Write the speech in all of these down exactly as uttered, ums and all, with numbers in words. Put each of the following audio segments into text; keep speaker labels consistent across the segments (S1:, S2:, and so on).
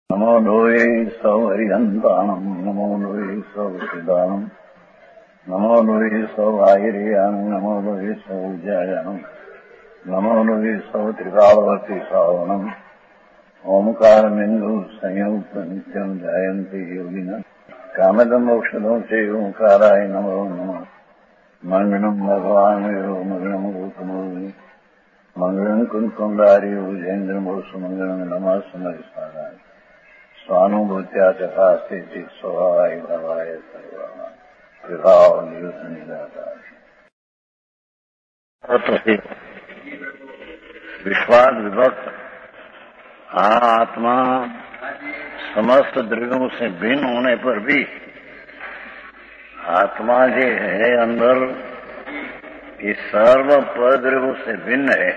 S1: नमो लोये सौहरिहन्ताणम् नमो लोये सौहृदानम् नमो लोये सौभागिर्यानम् नमो लोये सौजायानम् नमो लोये सौत्रिकालवती सावनम् ओंकारमिन्दु संयुक्त नित्यम् जायन्ति योगिनः कामदम् मोक्षदम् च ओंकाराय नमो नमः मङ्गलम् भगवान् वीरो मङ्गलम् गौतमोऽग्नि मङ्गलम् कुन्कुण्डारि भुजेन्द्रमोसु मङ्गलम् नमः समरिसाराय स्वानुभूत्या चकास्ते स्वभावाय भवाय सर्वाः विभाव नियुक्त निराकार विश्वास विभक्त आत्मा समस्त द्रव्यों से भिन्न होने पर भी आत्मा जो है अंदर ये सर्व पद्रव्यों से भिन्न है।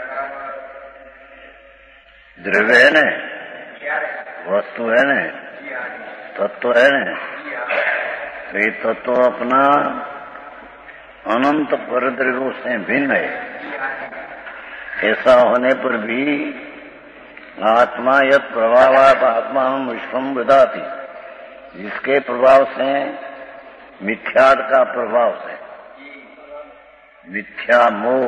S1: द्रव्य है न, वस्तु है न, तत्व है न, तो ये तत्व अपना अनंत परद्रव्यों से भिन्न है। ऐसा होने पर भी आत्मा यत् प्रभावात् आत्मा विश्वम विदाति, जिसके प्रभाव से मिथ्याद का प्रभाव से मिथ्या मोह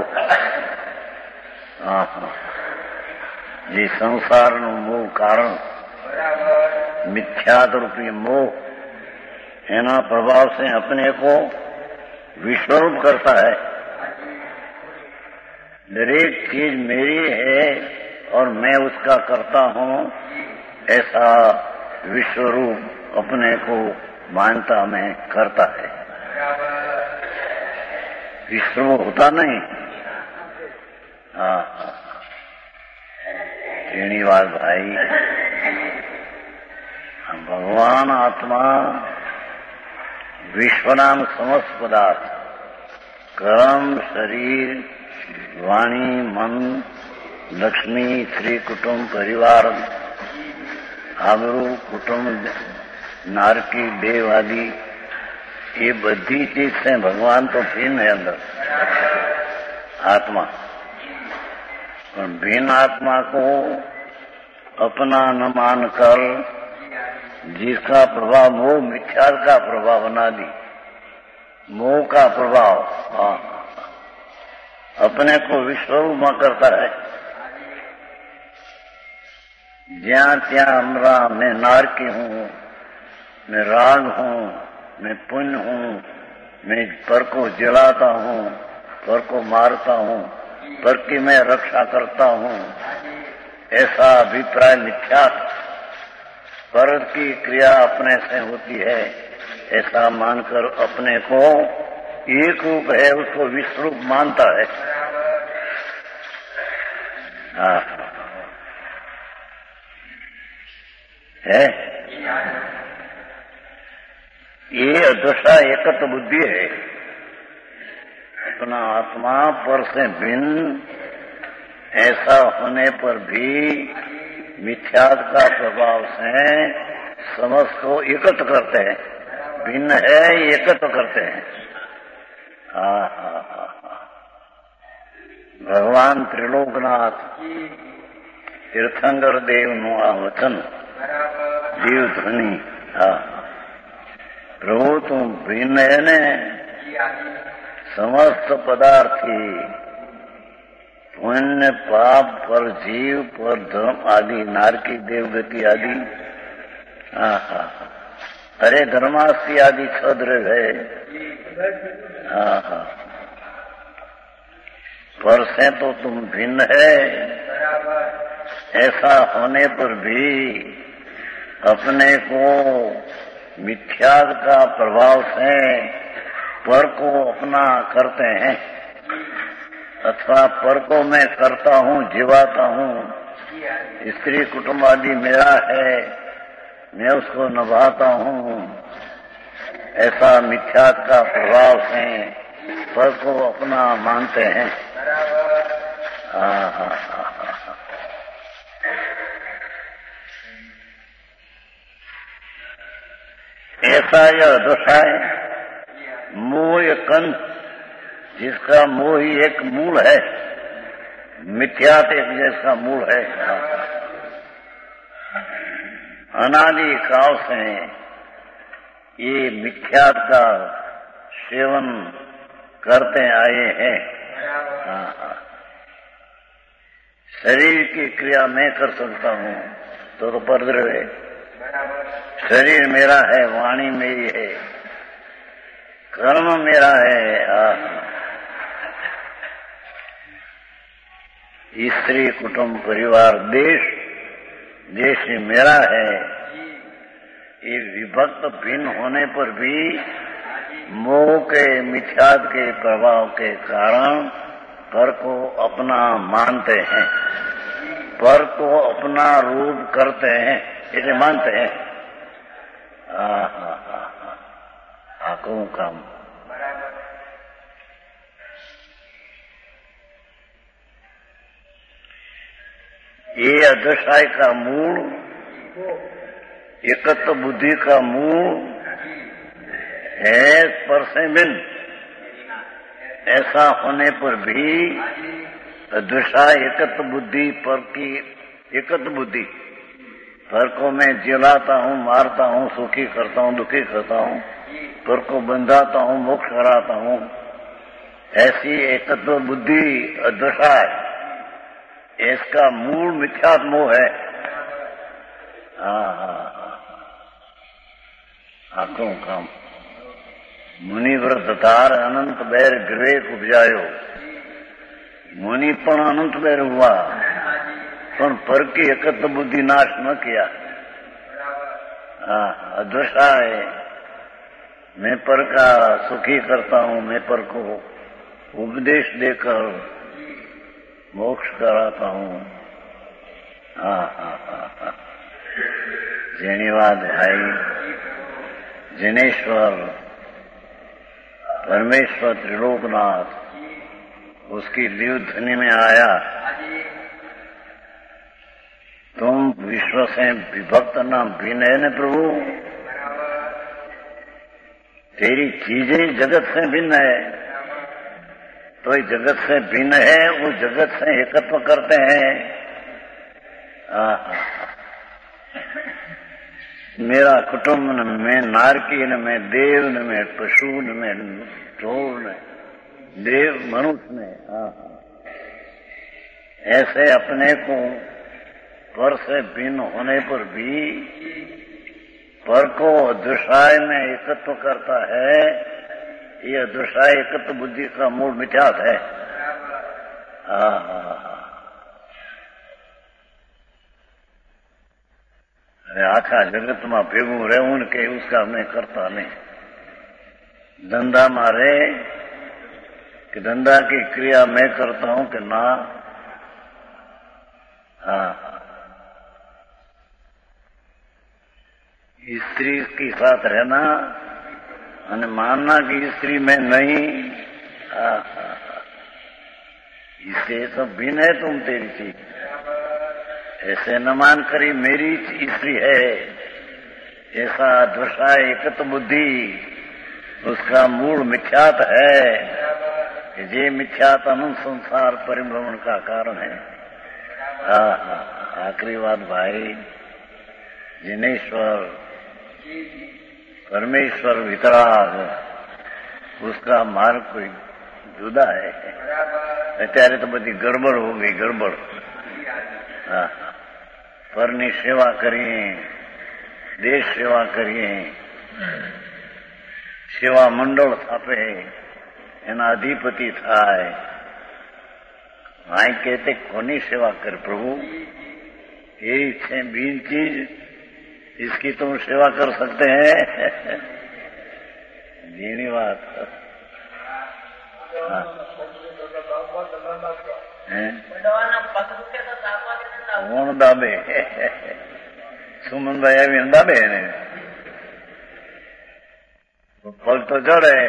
S1: ये संसार नु मोह कारण मिथ्याद रूपी मोह एना प्रभाव से अपने को विश्वरूप करता है। दरेक चीज मेरी है और मैं उसका करता हूँ, ऐसा विश्वरूप अपने को मानता में करता है। विश्वरूप होता नहीं। हाँ श्रीनिवास भाई, भगवान आत्मा विश्वनाम समस्त पदार्थ कर्म शरीर वाणी मन लक्ष्मी श्री कुटुंब परिवार आबरू कुटुंब नारकी देव आदि ये बधी चीज से भगवान तो भिन्न है अंदर आत्मा, पर भिन्न आत्मा को अपना न मानकर जिसका प्रभाव मोह मिथ्या का प्रभाव बना दी, मोह का प्रभाव अपने को विश्वरूप में करता है। ज्યાં ત્યાં हमरा मैं नारकी हूँ, मैं राग हूँ, मैं पुण्य हूँ, मैं पर को जलाता हूँ, पर को मारता हूँ, पर की मैं रक्षा करता हूँ, ऐसा अभिप्राय मिथ्या। पर की क्रिया अपने से होती है ऐसा मानकर अपने को एक रूप है उसको विश्वरूप मानता है। हाँ है ये अदशा एकत्र बुद्धि है। अपना आत्मा पर से भिन्न ऐसा होने पर भी मिथ्याद का प्रभाव से समस्त को एकत्र करते हैं। भिन्न है एकत्र करते हैं। हाँ हाँ हाँ भगवान त्रिलोकनाथ तीर्थंकर देव नु आ वचन देव ध्वनि। हाँ प्रभु तुम भिन्न है ने समस्त पदार्थी पुण्य पाप पर जीव पर धर्म आदि नारकी देवगति आदि। हाँ हाँ अरे धर्मास्ति आदि छद्र है। हाँ हाँ पर से तो तुम भिन्न है। ऐसा होने पर भी अपने को मिथ्याद का प्रभाव से पर को अपना करते हैं, अथवा पर को मैं करता हूँ जीवाता हूँ, स्त्री कुटुंब आदि मेरा है मैं उसको निभाता हूँ, ऐसा मिथ्याद का प्रभाव से पर को अपना मानते हैं। हाँ हाँ हाँ ऐसा यह दशा है मोह कंध, जिसका मोह ही एक मूल है, मिथ्यात एक जैसा मूल है। अनादि काल से ये मिथ्यात का सेवन करते आए हैं। हाँ हाँ, शरीर की क्रिया मैं कर सकता हूँ तो तो परद्रव है। शरीर मेरा है, वाणी मेरी है, कर्म मेरा है। हाँ, स्त्री कुटुंब परिवार देश देश ही मेरा है। ये विभक्त भिन्न होने पर भी मोह के मिथ्यात के प्रभाव के कारण पर को अपना मानते हैं, पर को अपना रूप करते हैं, इसे मानते हैं। आंखों काम ये अदृश्य का मूल, एकत्व बुद्धि का मूल है स्पर्श भिन्न। ऐसा होने पर भी अदृश्य एकत्व बुद्धि पर की एकत्व बुद्धि पर को मैं जिलाता हूँ, मारता हूँ, सुखी करता हूँ, दुखी करता हूँ, पर को बंधाता हूँ, मोक्ष कराता हूँ। ऐसी एकत्व बुद्धि अदृश्य है, इसका मूल मिथ्यात्व मोह है। हाँ हाँ आंखों काम मुनिव्रत तार अनंत बैर विवेक उपजायो। मुनि पण अनंत बैर हुआ, पण पर की एकत्व बुद्धि नाश न किया। हाँ अदृश्य है, मैं पर का सुखी करता हूँ, मैं पर को उपदेश देकर मोक्ष कराता हूँ। हाँ हाँ हाँ हाँ जैनीवाद भाई, जिनेश्वर परमेश्वर त्रिलोकनाथ उसकी दिव्य ध्वनि में आया, तुम विश्व से विभक्त न भिन्न है न प्रभु, तेरी चीजें जगत से भिन्न है, तो ये जगत से भिन्न है, वो जगत से एकत्व करते हैं। मेरा कुटुंब न में नारकी न में देव न में पशु न में ढोल न देव मनुष्य में। ऐसे अपने को पर से भिन्न होने पर भी पर को अदृश्य में एकत्व करता है। ये अदृश्य एकत्व बुद्धि का मूल मिथ्यात है। आखा जगत में भेगू रहूं के उसका मैं करता नहीं। धंधा मारे कि धंधा की क्रिया मैं करता हूं कि ना। हाँ स्त्री के साथ रहना और मानना कि स्त्री में नहीं, इससे तो भिन्न है तुम, तेरी चीज ऐसे न मान करी मेरी स्त्री है। ऐसा दृष्टा एकत्व बुद्धि उसका मूल मिथ्यात है। ये मिथ्यात अनंत संसार परिभ्रमण का कारण है। आखिरी बात भाई, जिनेश्वर परमेश्वर वितराग उसका मार्ग कोई जुदा है। अत्यारे तो बड़ी गड़बड़ हो गई, गड़बड़। हाँ पરની सेवा करिए, देश सेवा करिए, सेवा मंडल स्थापे, एना अधिपति थाय। भाई कहते कोनी सेवा कर प्रभु, यही छे बीन चीज, इसकी तुम सेवा कर सकते हैं। जीनी बात कौन दाबे? सुमन भाई अभी दाबे ने पग तो जड़ है,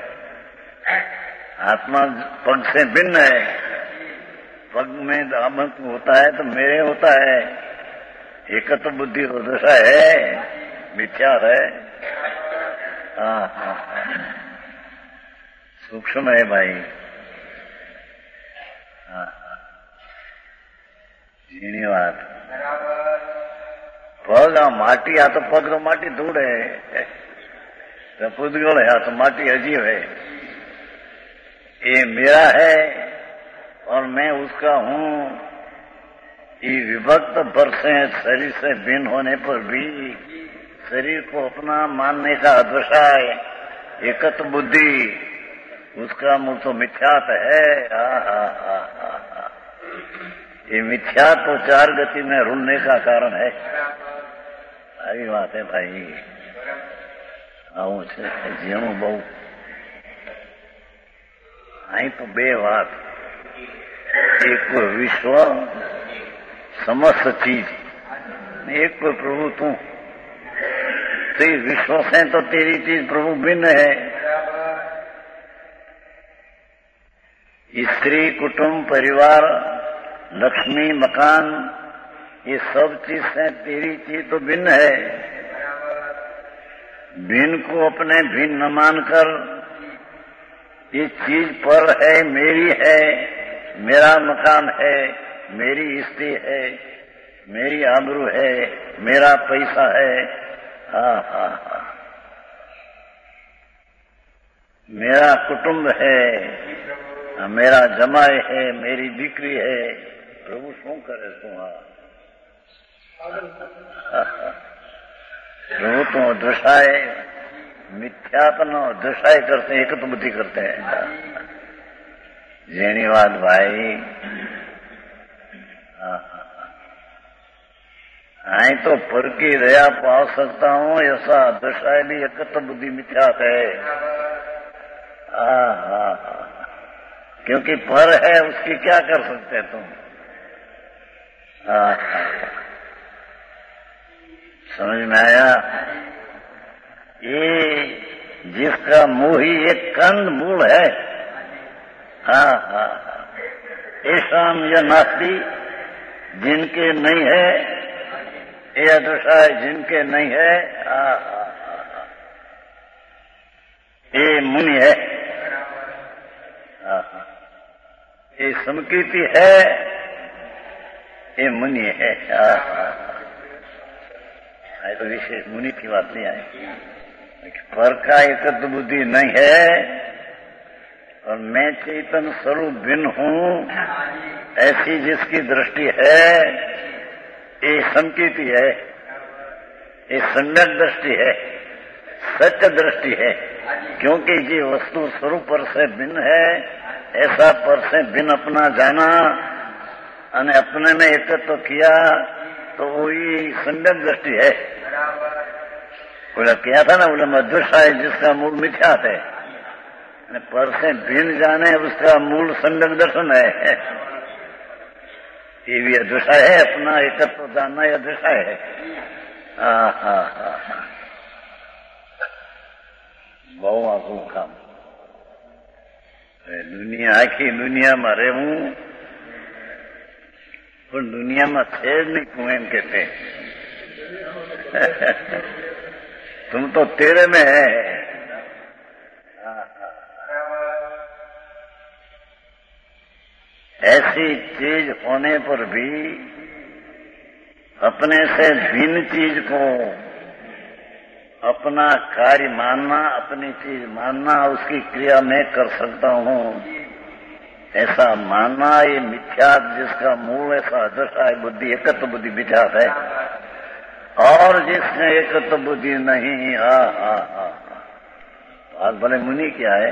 S1: आत्मा पग से भिन्न है। पग में दामक होता है तो मेरे होता है। एकत्व बुद्धि हो दशा है, विचार है। हाँ हाँ सूक्ष्म है भाई। हाँ धन्यवाद। પગ આ માટી, આ તો પગ તો માટી ધૂળ है, तो पुद्गल है, तो माटी अजीब है। ये मेरा है और मैं उसका हूँ। ये विभक्त वर्ष है, शरीर से भिन्न होने पर भी शरीर को अपना मानने का अदृशाय एकत्व बुद्धि, उसका मूल तो मिथ्यात है। हा हा हा हा, ये मिथ्या तो चार गति में रुलने का कारण है। आई बात है भाई, आવું છે જેનું બહુ અહીં તો બે વાત, એક કોઈ વિશ્વ સમસ્ત ચીજ, एक कोई प्रभु तू। तो विश्व से तो तेरी चीज प्रभु भिन्न है। स्त्री, कुटुंब, परिवार, लक्ष्मी, मकान, ये सब चीज से तेरी चीज तो भिन्न है। भिन्न को अपने भिन्न न मानकर ये चीज पर है, मेरी है, मेरा मकान है, मेरी स्त्री है, मेरी आबरू है, मेरा पैसा है, हा हा हा, मेरा कुटुंब है, मेरा जमाई है, मेरी दीकरी है। प्रभु शू करे तू? प्रभु तो दशाए मिथ्यात्म दशाए करते, एक तो बुद्धि करते हैं। जेनी बात भाई, आई तो पर की दया पा सकता हूँ, ऐसा दशाए भी एकत्र बुद्धि मिथ्यात है। हाँ हाँ हाँ, क्योंकि पर है उसकी क्या कर सकते तुम? हाँ हाँ, समझ में आया? ये जिसका मुंह ही एक कंद मूल है। हाँ हाँ, ऐसा यह नास्ती जिनके नहीं है, यह दशा जिनके नहीं है। हाँ हाँ हाँ, ये मुनि है। हाँ हाँ, ये समकीर्ति है, ये मुनि है। हाँ हाँ, तो विशेष मुनि की बात नहीं आई। पर का एकत्र बुद्धि नहीं है और मैं चेतन स्वरूप भिन्न हूँ, ऐसी जिसकी दृष्टि है, ये संकीर्ति है, ये सम्यक दृष्टि है, सत्य दृष्टि है। क्योंकि ये वस्तु स्वरूप पर से भिन्न है, ऐसा पर से भिन्न अपना जाना और अपने में एकत्व किया, तो वही सम्यक दृष्टि है। बोला क्या था ना, बोले मधुषा है जिसका मूल मिथ्यात है, पर से भिन्न जाने उसका मूल सम्यक दर्शन है। ये भी अदृशा है, अपना एकत्व जानना यह अदृशा है। हाँ हाँ हाँ हाँ, बहु आखू काम। दुनिया आखी दुनिया में रहूं, पर दुनिया में थे नहीं कुएं कहते। तुम तो तेरे में है। ऐसी चीज होने पर भी अपने से भिन्न चीज को अपना कार्य मानना, अपनी चीज मानना, उसकी क्रिया मैं कर सकता हूँ, ऐसा मानना ये मिथ्यात, जिसका मूल ऐसा अदृशा है बुद्धि, एकत्व बुद्धि मिथ्यात है। और जिसने एकत्व बुद्धि नहीं, हा हा हा, आज भले मुनि क्या है,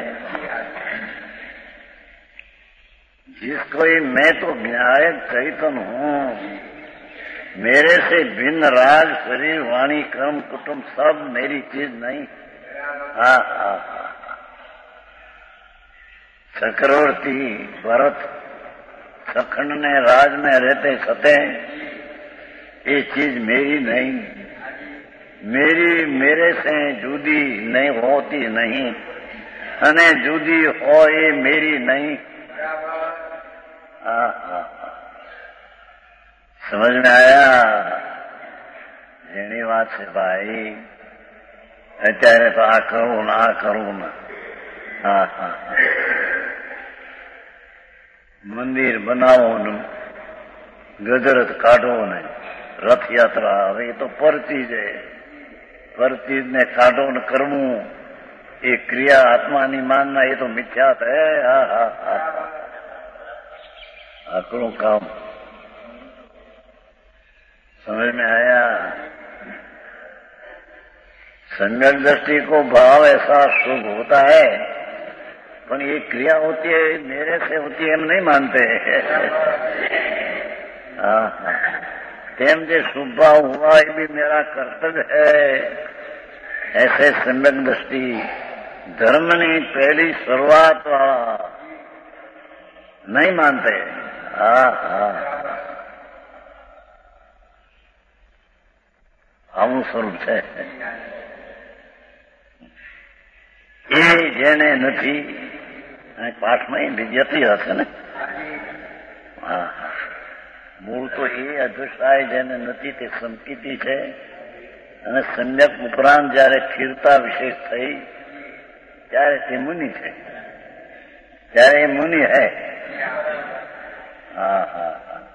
S1: जिसको ये मैं तो ज्ञायक चैतन हूँ, मेरे से भिन्न राग, शरीर, वाणी, कर्म, कुटुंब सब मेरी चीज नहीं। हाँ हाँ हाँ, चक्रवर्ती भरत सखंड ने राज में रहते सते, ये चीज मेरी नहीं, मेरी मेरे से जुदी नहीं होती नहीं, अने जुदी हो ये मेरी नहीं। हाँ हाँ, समझ में आया? જેની વાત છે ભાઈ, અત્યારે તો આ કરવું ને આ કરવું ને, હા હા, મંદિર બનાવો ને, ગદરત કાઢવો ને, रथ यात्रा, હવે એ તો પર ચીજ है, પર ચીજને કાઢો ને કરવું ये क्रिया आत्मा ની मानना ये तो मिथ्यात है। हा हा हा आकड़ों काम समझ में आया। सम्यक दृष्टि को भाव ऐसा शुभ होता है, पर ये क्रिया होती है मेरे से होती है हम नहीं मानते। हाँ हाँ तेम जो शुभ भाव हुआ ये भी मेरा कर्तव्य है, ऐसे सम्यक दृष्टि धर्मनी पहली शुरुआत वाला नहीं मानते। हाँ हाँ આવું સ્વરૂપ છે એ જેને નથી પાઠમાં વિજ્ઞપ્તિ હશે ને। હા મૂળ તો એ અદૃષ્ટાય જેને નથી તે સંકિતિ છે, અને સમ્યક ઉપરાંત જયારે સ્થિરતા વિશેષ થઈ ત્યારે તે મુનિ છે, ત્યારે એ મુનિ હૈ। હા હા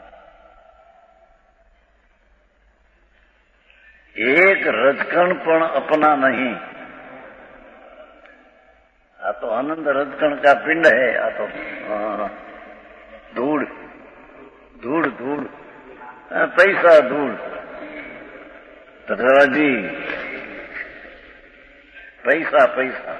S1: एक रजकण पण अपना नहीं। आ तो आनंद रजकण का पिंड है, आ तो धूल धूल धूल पैसा धूल। तथा जी पैसा पैसा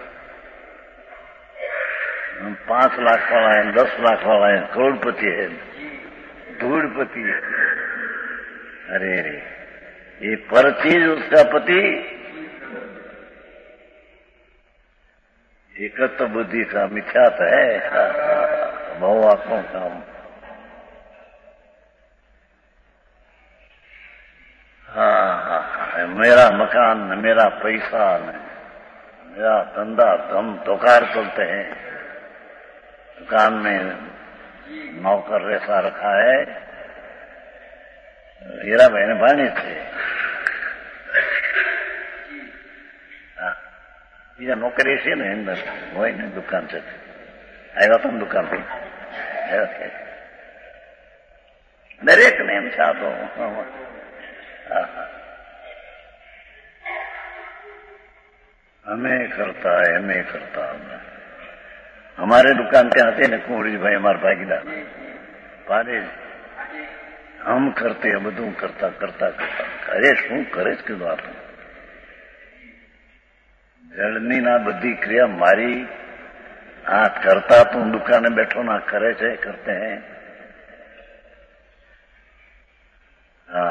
S1: पांच लाख वाला है, दस लाख वाला है, करोड़पति है, धूलपति है। अरे अरे ये पर चीज उसका पति एकत्व बुद्धि का मिथ्यात है। बहु आंखों का हाँ हाँ मेरा मकान न मेरा पैसा न मेरा धंधा हम तोकार चलते हैं। दुकान में नौकर ऐसा रखा है, हीरा बहन भाणी थे બીજા નોકરી છે ને અંદર હોય ને દુકાન છે, આવ્યા હતા ને દુકાન થી દરેક ને એમ છે। આ તો અમે કરતા એમે કરતા हमारे दुकान के आते ने कुंवरी भाई हमारे भागीदार पारे हम करते બધું કરતા કરતા કરતા અરે શું કરે છે કીધું આપણે જળની ના બધી ક્રિયા મારી આ કરતા તું દુકાને બેઠો ના કરે છે કરતે હે। હા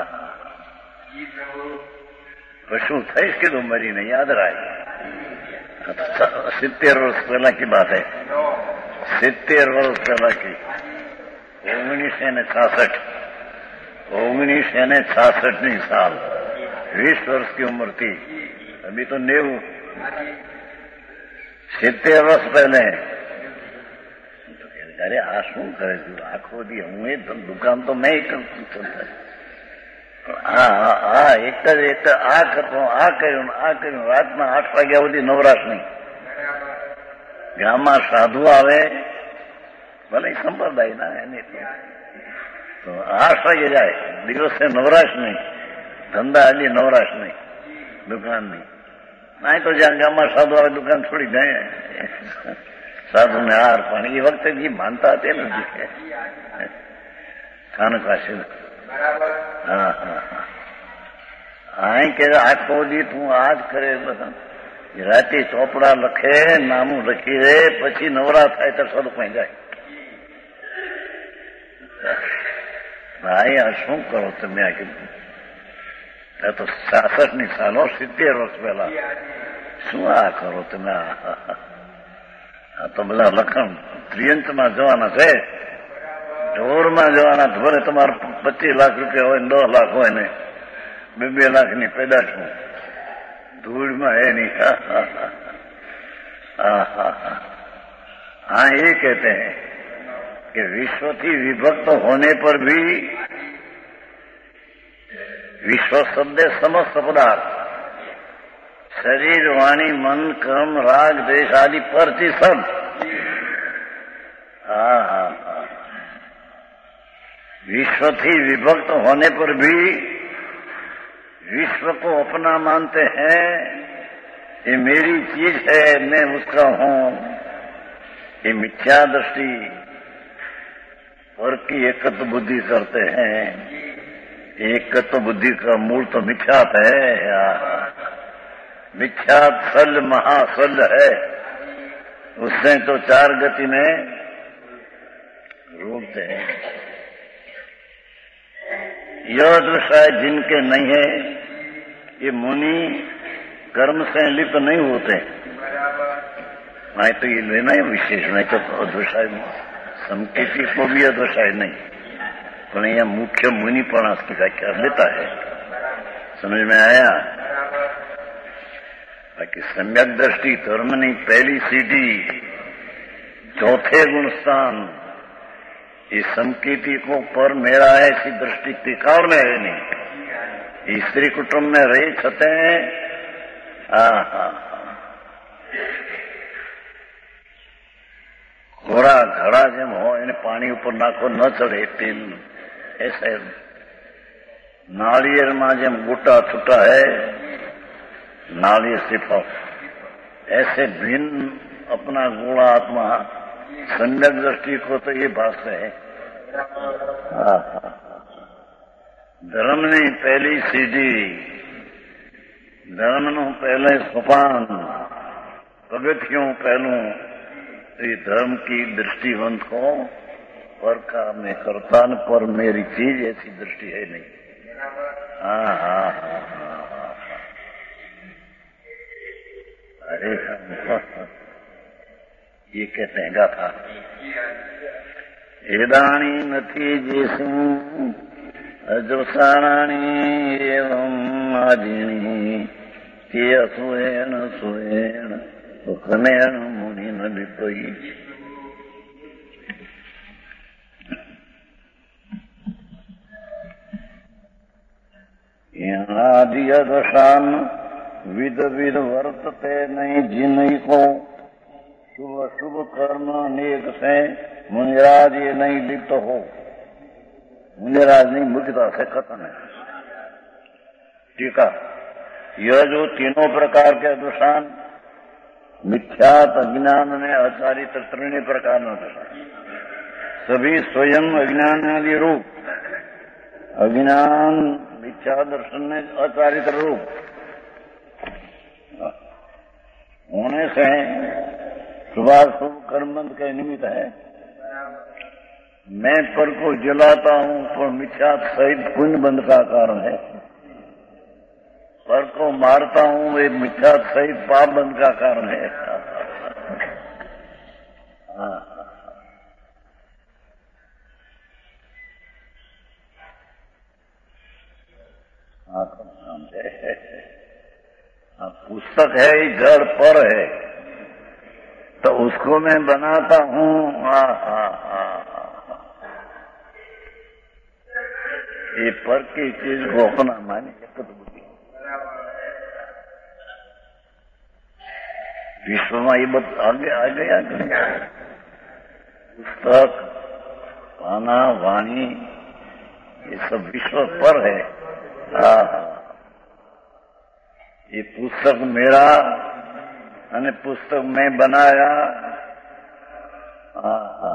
S1: શું થઈશ કીધું મરીને યાદ રાખ। સિત્તેર વર્ષ પહેલા की बात है, સિત્તેર વર્ષ પહેલા की ઓગણીસો ને છાસઠ ઓગણીસો ને છાસઠની साल વીસ વર્ષ की उम्र थी, अभी तो नेव સિત્તેર વર્ષ पहले। अरे आ शू करे आखो दी हूँ दुकान तो मैं ही करता आ आ एक एक आ करतो आ कर्યું आ कर्યું રાતના આઠ વાગ્યા સુધી નવરાશ નહીં। ગામમાં સાધુ આવે ભલે સંપ્રદાય ના એની તો આઠ વાગે જાય, દિવસે નવરાશ નહીં, ધંધા હજી નવરાશ નહીં દુકાનની। ના તો જ્યાં ગામમાં સાધુ આવે દુકાન છોડી જાય સાધુ ને હાર, પણ એ વખતે જે માનતા હતી ને ખાનકાશી હા હા હા આ કે આખો દી તું આ જ કરે બધા રાતે ચોપડા લખે નામું લખી દે પછી નવરા થાય તો સાધુ કઈ જાય। ભાઈ આ શું કરો તમે? આ કીધું તો સાસઠ ની સાલો સિત્તેર વર્ષ પહેલા શું આ કરો તમે? આ તો બધા લખણ ત્રિયંતમાં જવાના છે, ઢોરમાં જવાના ભલે તમારે પચીસ લાખ રૂપિયા હોય ને દસ લાખ હોય ને બે બે લાખ ની પેદાશ ધૂળમાં है नहीं। हाँ ये कहते हैं कि विश्व की विभक्त होने पर भी विश्व शब्द समस्त पदार्थ शरीर वाणी मन कर्म राग देश आदि पर थी सब। हाँ हाँ हाँ विश्व थी विभक्त होने पर भी विश्व को अपना मानते हैं, ये मेरी चीज है, मैं उसका हूं, ये मिथ्या दृष्टि और की एकत्व बुद्धि करते हैं। एकत्व बुद्धि का मूल तो मिथ्यात है यार। मिथ्यात सल महासल है, उससे तो चार गति में रोकते हैं। यह दृष्टि जिनके नहीं है, ये मुनि कर्म से लिप्त नहीं होते। नहीं तो ये लेना है विशेष, नहीं तो अदृष्टाय संकेती को भी अदृष्टाय नहीं, पर यह मुख्य मुनि पण व्याख्या लेता है। समझ में आया? बाकी सम्यक दृष्टि धर्म नहीं, पहली सीढ़ी, चौथे गुणस्थान, इस संकेती को पर मेरा ऐसी दृष्टि तिकार में है नहीं। स्त्री कुटुंब में रही छते हाँ हाँ घोड़ा घड़ा जेम हो इन पानी ऊपर नाखो न चढ़े तेल, ऐसे नारियल में जेम बूटा छूटा है, नारियल सिफा, ऐसे भिन्न अपना गुण आत्मा सम्यक दृष्टि को तो ये भाष है। धर्म ने पहली सीढ़ी, धर्म नु पहले सोपान, पगथियों पहलू, ये धर्म की दृष्टिवंत को पर का मैं करता न पर मेरी चीज ऐसी दृष्टि है नहीं। हाँ हाँ हाँ हाँ अरे ये कहते हैं गाथा एदानी नथी जेसु अजसाणी एवं आदिनी ते असुएण सुएण सुखनेण मुनि न लिपई। आदि अदशान विद विद वर्तते नहीं जिन्हीं को शुभ शुभ कर्म अनेक से मुनिराज ये नहीं लिप्त हो। मुनिराज नहीं, मुक्ता से खत्म है। ठीक है, यह जो तीनों प्रकार के दुष्टान, मिथ्यात अज्ञान में आचारित त्रिणी प्रकार में दुष्टान, सभी स्वयं अज्ञान आदि रूप, अज्ञान मिथ्या दर्शन में आचारित रूप होने से शुभाशुभ कर्मबंध के निमित्त है। मैं पर को जलाता हूं पर मिथ्या सहित पुण्य बंध का कारण है। पर को मारता हूं ये मिथ्या सहित पाप बंध का कारण है। पुस्तक है, जड़ पर है, तो उसको मैं बनाता हूं। हा हा हा ये पर की चीज को अपना माने एकत बुद्धि। विश्व में ये बात आगे आ गया। पुस्तक, पाना, वाणी, ये सब विश्व पर है। हा हा ये पुस्तक मेरा અને પુસ્તક મેં બનાયા। હા હા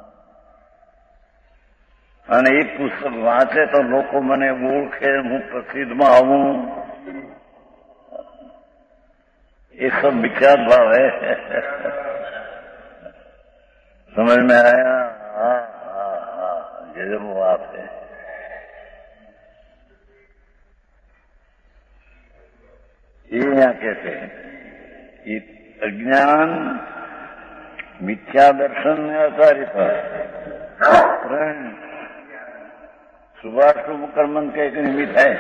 S1: અને એ પુસ્તક વાંચે તો લોકો મને ઓળખે, હું પ્રસિદ્ધમાં આવું, ये सब विख्यात भाव है। समझ में आया? हाँ हाँ हाँ ये वो बात है। ये यहाँ कहते हैं ये अज्ञान मिथ्या दर्शन में आधारित है। शुभाशुभ कर्मन के एक निमित्त है।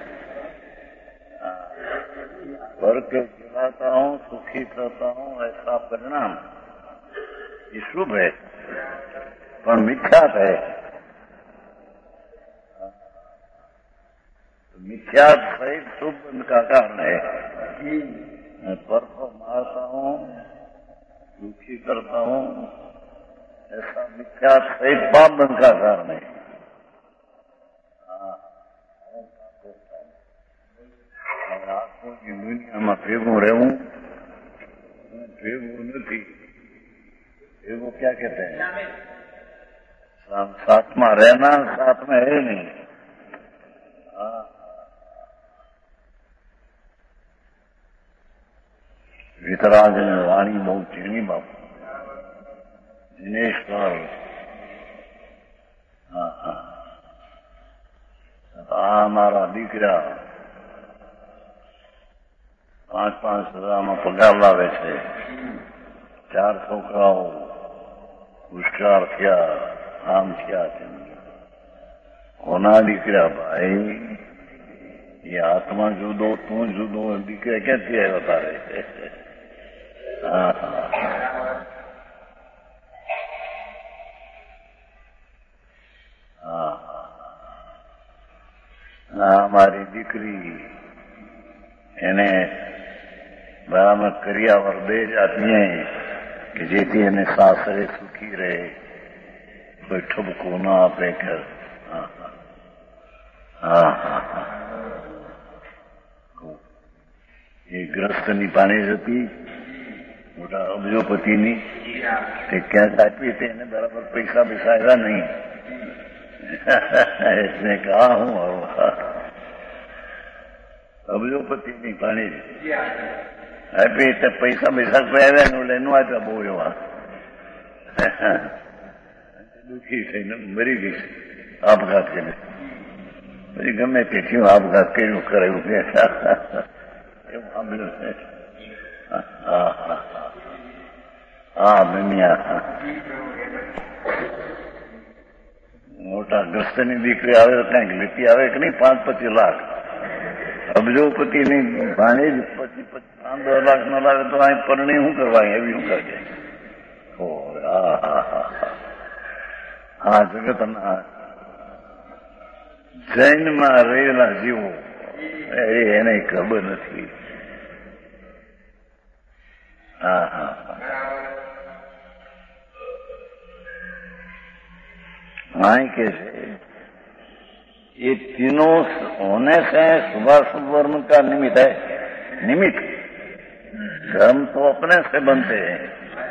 S1: पर के जिलाता हूँ, सुखी करता हूँ, ऐसा परिणाम ये शुभ है पर मिथ्यात है। मिथ्यात सहित शुभ का कारण है। मैं पर को मारता हूँ, दुखी करता हूँ, ऐसा मिथ्यात सहित पाप बन का कारण है। દુનિયામાં ભેગું રહેવું ભેગું નથી. ભેગું ક્યાં કહેતે હૈ? साथ में रहना, साथ में है नहीं. વિતરાગની વાણી બહુ ચીણી બાપુ. દિનેશ્વર હા હા આ મારા દીકરા પાંચ પાંચ હજારમાં પગાર લાવે છે. ચાર છોકરાઓ પુષ્કાર થયા, આમ થયા તેમ. કોના દીકરા ભાઈ? એ આત્મા જુદો, તું જુદો. દીકરા ક્યાંથી આવ્યો તારે? હા હા હા મારી દીકરી એને બરાબર કર્યાવર દે જ આપીએ કે જેથી એને સાસરે સુખી રહે, કોઈ ઠપકો ના આપે. કર હા હા હા એ ગ્રસ્તની પાણી હતી મોટા અબજોપતિની. તે ક્યાંક આપી તેને બરાબર પૈસા પૈસા આવ્યા નહીં. એટલે કહા હું આવું અબજોપતિની પાણી આપી તે પૈસા પૈસા કોઈ આવ્યા ને એનું આપ્યા બહુ એવા દુઃખી થઈને મરી ગઈ આપઘાત કરીને. પછી ગમે તે થયું આપઘાત કર્યું કરાયું કે એવું સાંભળ્યું છે. હા હા હા દુનિયા મોટા ગ્રસ્તની દીકરી આવે તો કંઈક લીટી આવે કે નહીં? પાંચ પચીસ લાખ અબજોપતિની ભાણી જ પચીસ પચીસ પાંચ દસ લાખ ન લાગે તો અહીં પરણી શું કરવા? એવી શું કરે? હા હા હા હા જગતના જૈનમાં રહેલા જીવો એને ખબર નથી. હા હા हाँ के ये तीनों होने से शुभाशुभ वर्म का निमित्त है. निमित्त कर्म तो अपने से बनते हैं,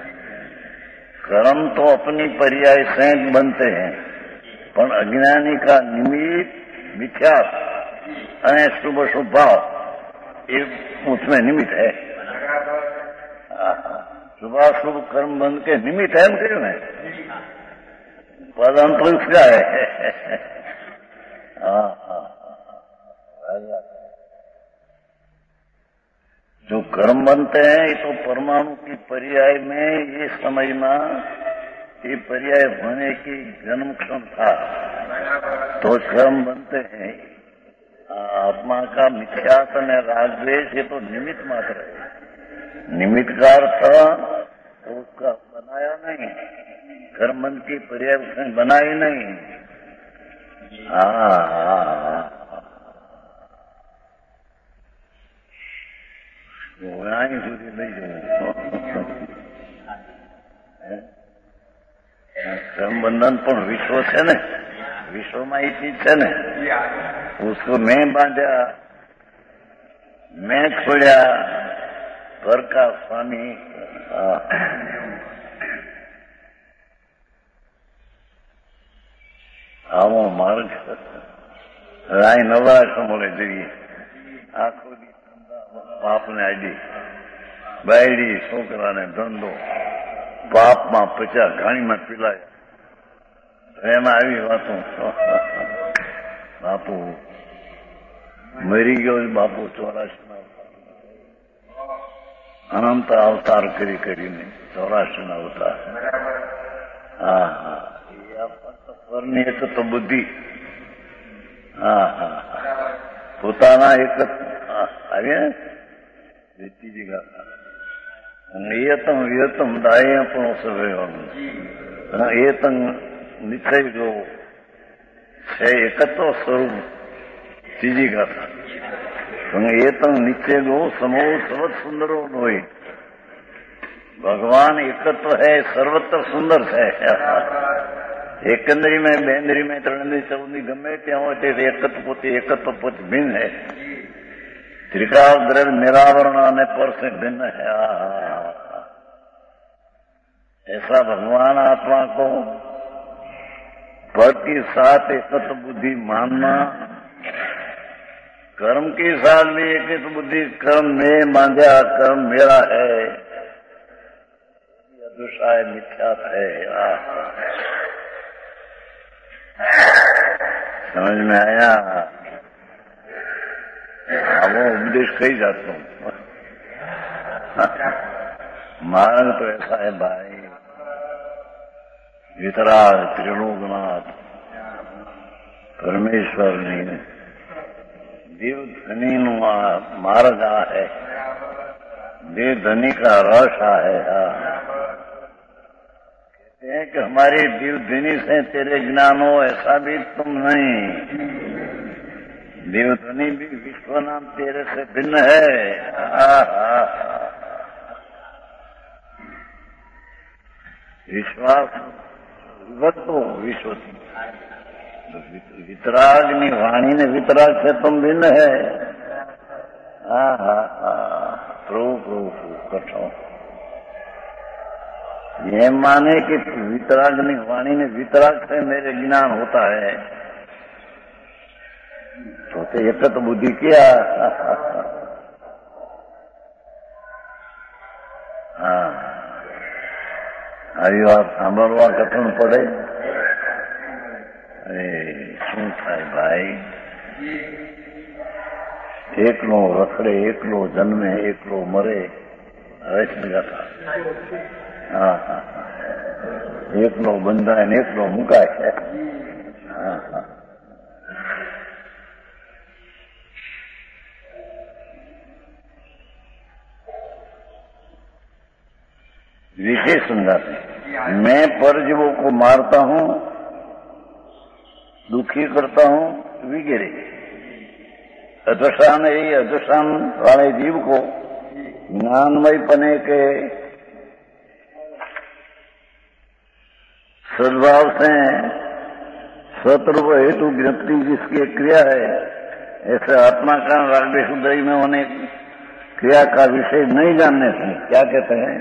S1: कर्म तो अपनी पर्याय से बनते हैं, पर अज्ञानी का निमित्त मिथ्या અને શુભ શુભ ભાવ ये उसमें निमित्त है. शुभाशुभ कर्म बन के निमित्त है. हम कहें मैं परंतु उसका है. हाँ हाँ जो कर्म बनते हैं ये तो परमाणु की पर्याय में ये समय में ये पर्याय होने की जन्म क्षण था तो कर्म बनते हैं. आत्मा का मिथ्यात्व और रागद्वेष ये तो निमित्त मात्र है. निमित्त का अर्थ तो उसका बनाया नहीं, कर्म की पर्याय उसने बनाई नहीं. हाँ અહીં સુધી લઈ જવું. કર્મબંધન પણ વિશ્વ છે ને, વિશ્વમાં એ ચીજ છે ને. उसको मैं बांधा, मैं छोड़ा, घर का स्वामी. આવો માર્ગ રાય નવરાશ મળે જોઈએ. આખો બાપને આડી બાયડી છોકરાને ધંધો બાપમાં પચાસ ઘાણીમાં પીલાય એમાં આવી વાતો. બાપુ મરી ગયો બાપુ ચોરાશીમાં અનંત અવતાર કરી કરીને ચોરાશીના અવતાર. હા હા સ્વરની એક તો બુદ્ધિ. હા હા પોતાના એક આવ્યા ત્રીજી ગાતા એતમ વિયતમ દાય પણ સર્વેવાનું એતમ નિશ્ચય જો છે એકત્વ સ્વરૂપ. ત્રીજી ગાથા એતમ નિશ્ચય ગો સમો સર્વત સુંદરો હોય. ભગવાન એકત્વ है, સર્વત્ર સુંદર છે. એકંદરી में બેંદરી में ત્રણની ચૌદની ગમે ત્યાં હોય તે એકત્વ પોતે એકત્વ પોતે ભિન્ન है. त्रिकाल द्रव्य निरावरण आने पर से भिन्न है। ऐसा भगवान आत्मा को पद के साथ एकत्र बुद्धि मानना, कर्म के साथ भी एकत्र बुद्धि, कर्म में मांझा कर्म मेरा है, अदृश्य मिथ्या है। समझ में आया? वो उपदेश कही जाता हूँ। मार्ग तो ऐसा है भाई, वितराग त्रिलोकनाथ परमेश्वर ने देव धनी नु मार्ग आ है, देव धनी का रस आ है। कहते हैं कि हमारी देव धनी से तेरे ज्ञान हो, ऐसा भी तुम नहीं। देव धनी भी विश्व नाम तेरे से भिन्न है। विश्वास विवत्तो विश्व, वितराग्नि वाणी ने वितराग से तुम भिन्न है। हा हा हा प्रभु प्रभु कठो ये माने कि वितराग्नि वाणी ने वितराग से मेरे ज्ञान होता है, तो ते एक तो बुद्धि किया। हाँ આવી વાત સાંભળવા કઠણ પડે। અરે શું થાય ભાઈ, એકલો રખડે, એકલો જન્મે, એકલો મરે। હવે સમજાતા? હા હા એકલો બંધાય ને એકલો મુકાય। હા હા विशेष समझाते हैं। मैं परजीवों को मारता हूं, दुखी करता हूं वगैरह। अदृष्टान ही अदृष्टान वाले जीव को ज्ञानमय पने के सद्भाव से स्वतर्व हेतु ज्ञप्ति जिसकी क्रिया है, ऐसे आत्मा का राग शुद्धि में होने क्रिया का विषय नहीं जानने से क्या कहते हैं?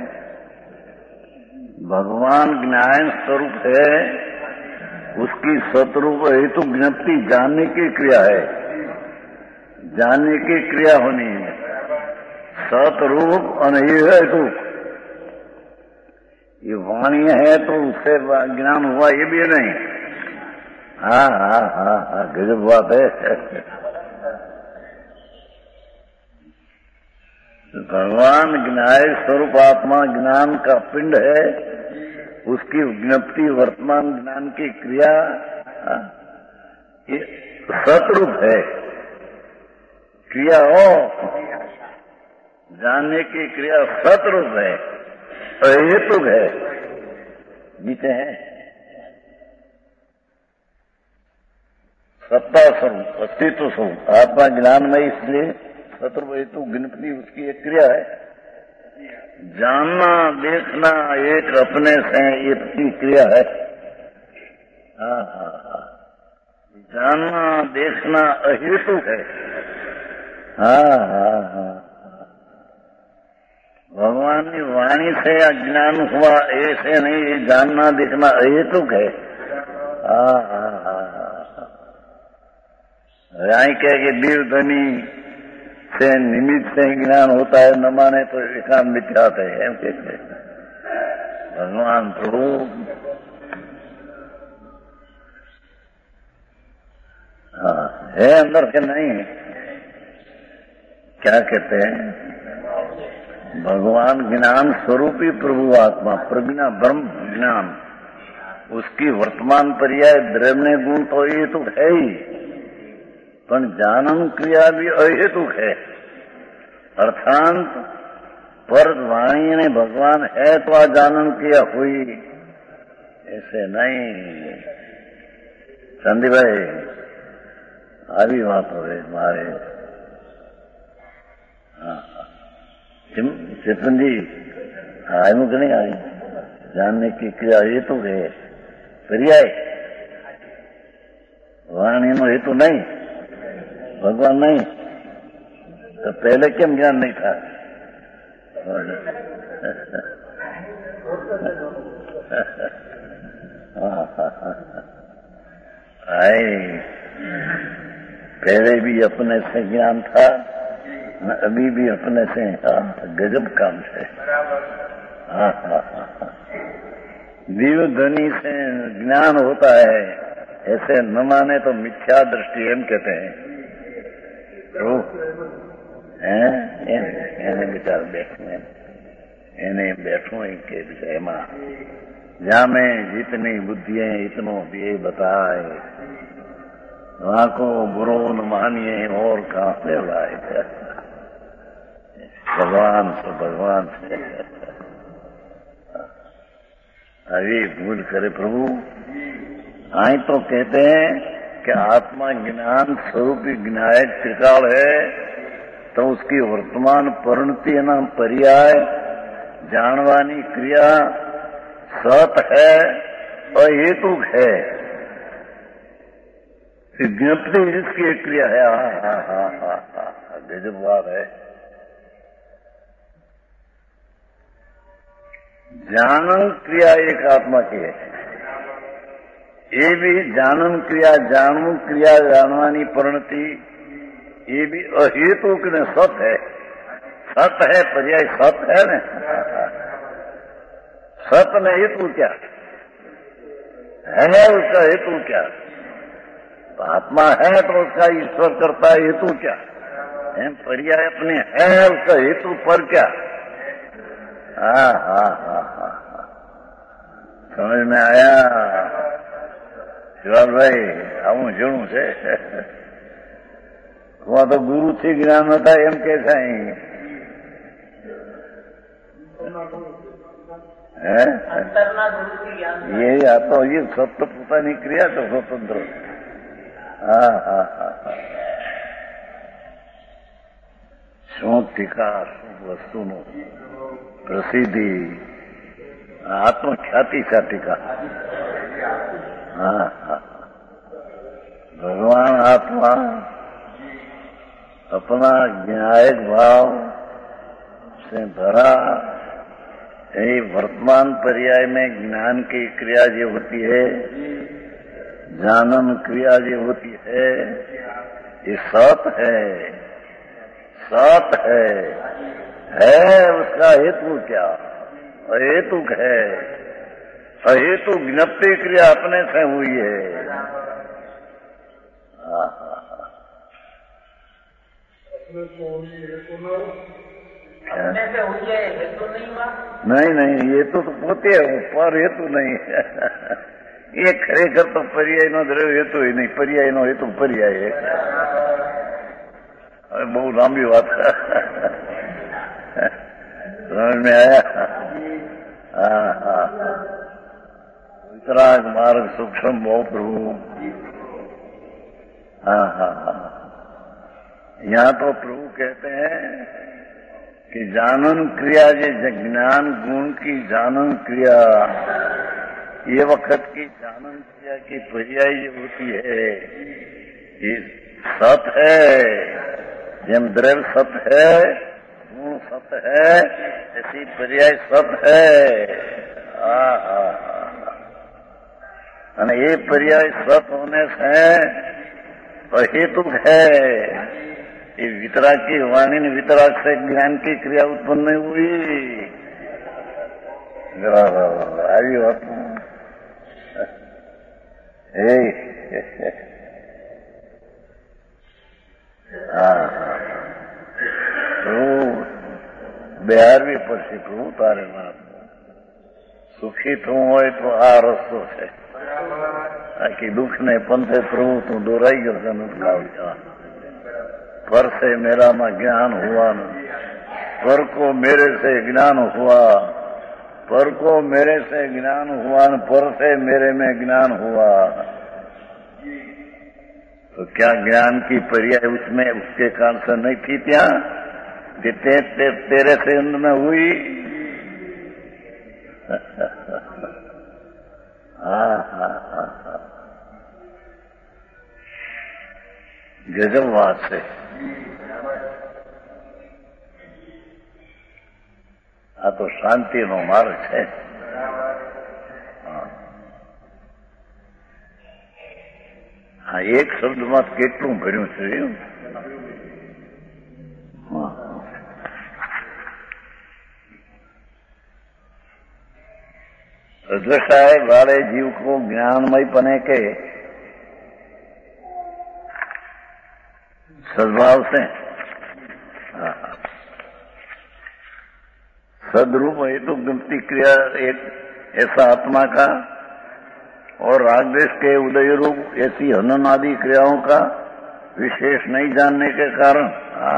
S1: भगवान ज्ञान स्वरूप है, उसकी सतरूप हेतु ज्ञप्ति जानने की क्रिया है, जानने की क्रिया होनी है। सतरूप और ये हेतु, ये वाणी है तो उससे ज्ञान हुआ ये भी नहीं। हाँ हाँ हाँ हाँ गजब बात है। भगवान ज्ञान स्वरूप आत्मा ज्ञान का पिंड है, उसकी ज्ञप्ति वर्तमान ज्ञान की क्रिया ये सतरूप है। क्रिया हो जानने की क्रिया सतरूप है, हेतु है, नीचे है सत्ता स्वरूप, अस्तित्व स्वरूप आत्मा ज्ञान में, इसलिए सतरूप हेतु गिनती उसकी एक क्रिया है। जानना देखना एक अपने से एक की क्रिया है। हाँ हाँ हाँ जानना देखना अहेतु है। हाँ हाँ हाँ भगवान की वाणी से अज्ञान हुआ ऐसे नहीं, जानना देखना अहेतुक है। हाँ हाँ हाँ यहाँ कह के देव धनी से निमित्त से ज्ञान होता है, न माने तो इसका मिथ्यात है। एम कहते भगवान प्रभु हाँ है अंदर के नहीं। क्या कहते हैं? भगवान ज्ञान स्वरूपी प्रभु आत्मा प्रज्ञा ब्रह्म ज्ञान, उसकी वर्तमान पर्याय द्रव्य गुण तो ये तो है ही, पर जानन क्रिया भी अहेतुक है। अर्थात पर वाणी ने भगवान है तो आ जानन क्रिया हुई, ऐसे नहीं। चंदी भाई આવી વાત હોય મારે। हाँ चेतन जी आयु कि नहीं आई? जानने की क्रिया हेतु है, पर्याय वाणी नो हेतु नहीं, भगवान नहीं। तो पहले क्यों ज्ञान नहीं था? आई पहले भी अपने से ज्ञान था, अभी भी अपने से। हाँ, गजब काम है। हाँ हाँ हाँ, जीव ध्वनि से ज्ञान होता है, ऐसे न माने तो मिथ्या दृष्टि एम कहते हैं। तो એને વિચાર બેઠું એમ એને बैठू के विषय में जामे जितनी बुद्धि इतनो भी बताए, वहां को बुरो न मानिए और कहां से लाए। भगवान से भगवान से अभी भूल करे प्रभु। आई तो कहते हैं कि आत्मा ज्ञान स्वरूप ज्ञायक त्रिकाल है, तो उसकी वर्तमान परिणति नाम पर्याय जानवानी क्रिया सत है और हेतुक है। ज्ञप्ति जिसकी एक क्रिया है। हाँ हाँ हाँ हाँ हाँ, गजब बात है। जानन क्रिया एक आत्मा की है। ये भी जानन क्रिया, जानू क्रिया, जानवानी परिणति, ये भी अहेतुक ने सत है। सत है, पर्याय सत है न। सत ने हेतु क्या है? उसका हेतु क्या? तो आत्मा है तो उसका ईश्वर करता है, हेतु क्या है? पर्याय अपने है, उसका हेतु पर क्या? हाँ हाँ हाँ हाँ, समझ में आया शिवाल भाई? आવું જોણું છે। वहां तो गुरु थी ज्ञान होता है, एम कैसा है? ये या तो ये सब तो પોતાની ક્રિયા તો સ્વતંત્ર। હા હા હા, શું ટીકા શું વસ્તુનું પ્રસિદ્ધિ આત્મખ્યાતિ सा ટીકા। हाँ हाँ, भगवान आत्मा अपना ज्ञायक भाव से भरा, यही वर्तमान पर्याय में ज्ञान की क्रिया जो होती है, जानन क्रिया जो होती है, ये सत है। सत है, है उसका हेतु क्या? अहेतुक है। अहेतु ज्ञप्ति क्रिया अपने से हुई है।
S2: अपने से हुई है, हेतु नहीं हुआ?
S1: नहीं नहीं, ये तो पोते है, पर हेतु नहीं। ये खरेखर तो पर्याय नो द्रव्य हेतु ही नहीं, पर्याय नो हेतु पर्याय है। अरे बहुत लांबी बात है। समझ में आया? हाँ हाँ, वितराग मार्ग सूक्ष्म बहु प्रभु। हाँ हाँ हाँ, यहाँ तो प्रभु कहते हैं कि जानन क्रिया जे ज्ञान गुण की जानन क्रिया, ये वक्त की जानन क्रिया की पर्याय जो होती है, ये सत है। जब द्रव्य सत है, गुण सत है, ऐसी पर्याय सत है। हाँ हाँ हाँ, ये पर्याय सत होने से अहेतुक है। ये वितराग की वाणी ने वितराग से ज्ञान की क्रिया उत्पन्न हुई। आई बात બિહારવી પડશે પ્રભુ તારે નામ। સુખી થવું હોય તો આ રસ્તો છે। બાકી દુઃખ ને પંથે પ્રભુ તું દોરાઈ ગયો છે નટકાવ્યા। पर से मेरा में ज्ञान हुआ न, पर को मेरे से ज्ञान हुआ, पर को मेरे से ज्ञान हुआ न, पर से मेरे में ज्ञान हुआ। तो क्या ज्ञान की पर्याय उसमें उसके कारण से नहीं थी? क्या ते, ते, ते, तेरे से उनमें हुई? हाँ हाँ हाँ हाँ, गजब बात से। આ તો શાંતિનો માર્ગ છે. હા, એક શબ્દમાં કેટલું ભર્યું છે. रजसाय वाले जीव को ज्ञानमय पने के सद्भाव से सदरूप हेतु गिनती क्रिया एक ऐसा आत्मा का और रागद्वेष के उदय रूप ऐसी हनन आदि क्रियाओं का विशेष नहीं जानने के कारण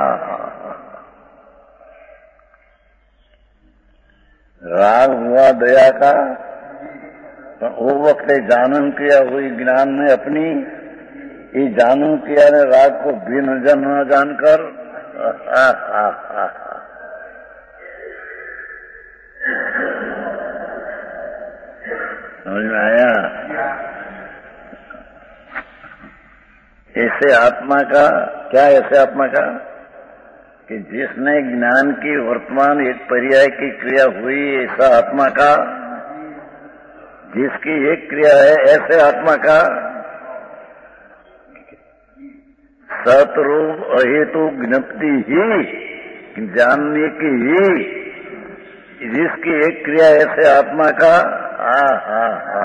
S1: राग हुआ दया का, तो वो वक्त जानन क्रिया हुई ज्ञान में अपनी, ये जानन क्रिया ने राग को भिन्न जन न जानकर समझ में आया? ऐसे आत्मा का क्या, ऐसे आत्मा का कि जिसने ज्ञान की वर्तमान एक पर्याय की क्रिया हुई, ऐसा आत्मा का, जिसकी एक क्रिया है ऐसे आत्मा का, सतरूप अहेतु ज्ञप्ति ही जानने की ही, जिसकी एक क्रिया ऐसे आत्मा का, हा हा हा